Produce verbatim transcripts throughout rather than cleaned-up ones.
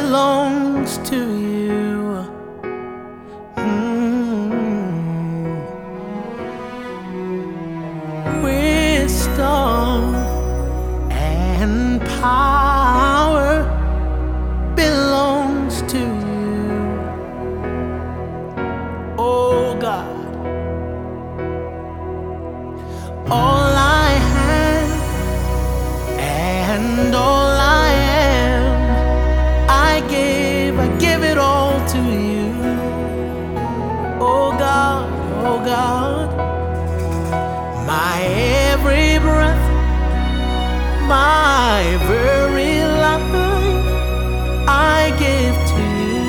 belongs to you. Mm. Wisdom and power belongs to you. Oh God, all I have and all I am, I give, I give it all to you. Oh God, oh God, my every breath, my very life, I give to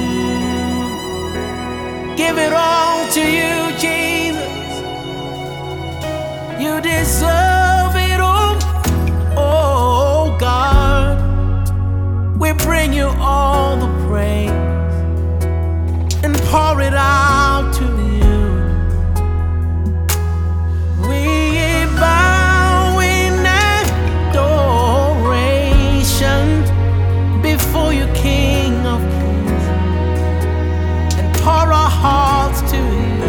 you. Give it all to you, Jesus. You deserve it all. Oh God, we bring you all the praise and pour it out to you. We bow in adoration before you, King of Kings, and pour our hearts to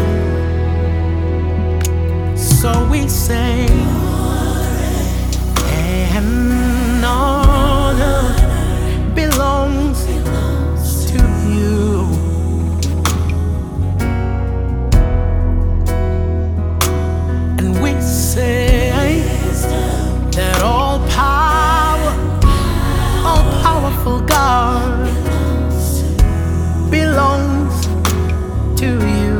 you. So we sing and honor belongs to you. And we say that all power, all powerful God belongs to you.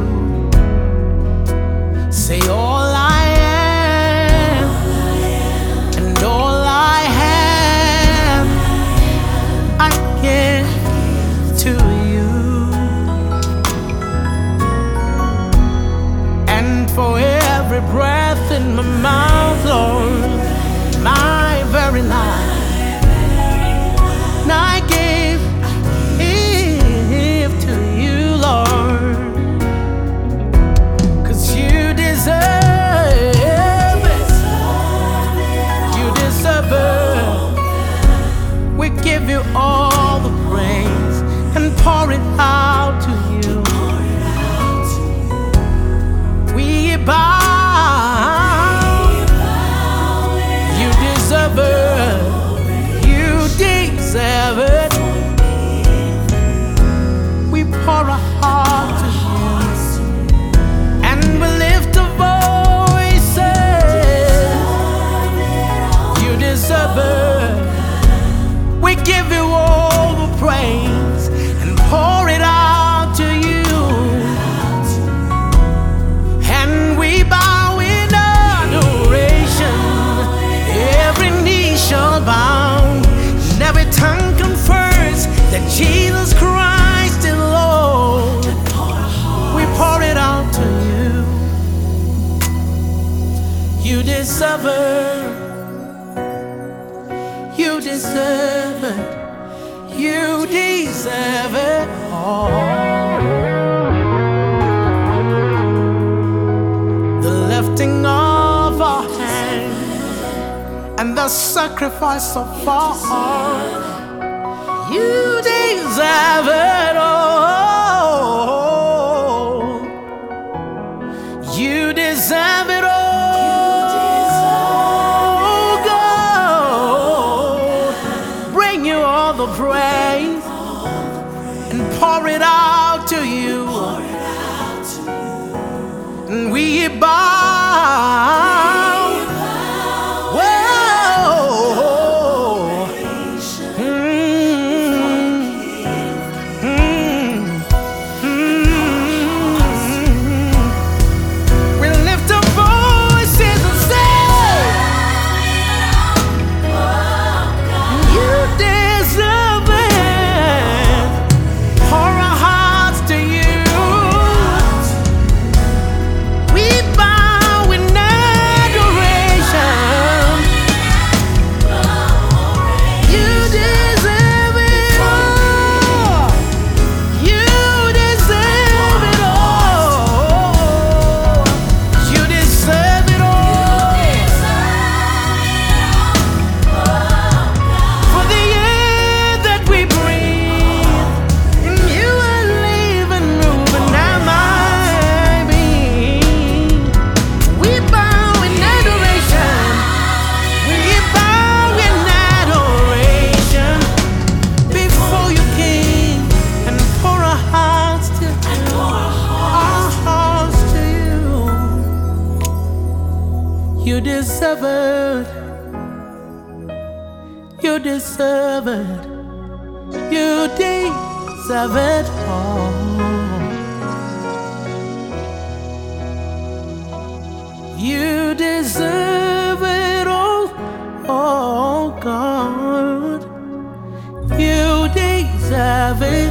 Say all I am and all I have, I give to you. And for every breath in my mouth, Lord, my very life, I give, give to you, Lord, 'cause you deserve it. You deserve it. We give you all the praise and pour it out to you. We bow. You deserve it. You deserve it. We pour our heart to you, and we lift a voice. You deserve it. We give you all the praise and pour it out to you. And we bow in adoration. Every knee shall bow, and every tongue confess that Jesus Christ is Lord. We pour it out to you. You deserve it. You deserve it. You deserve it all. The lifting of our hands and the sacrifice of our heart. You deserve it all. You deserve it all. The praise and pour it out to you, and we bow. Whoa. Mm. Mm. Mm. We lift our voices and say, you deserve it. Pour our deserve it. You deserve it. You deserve it all. You deserve it all, oh God. You deserve it.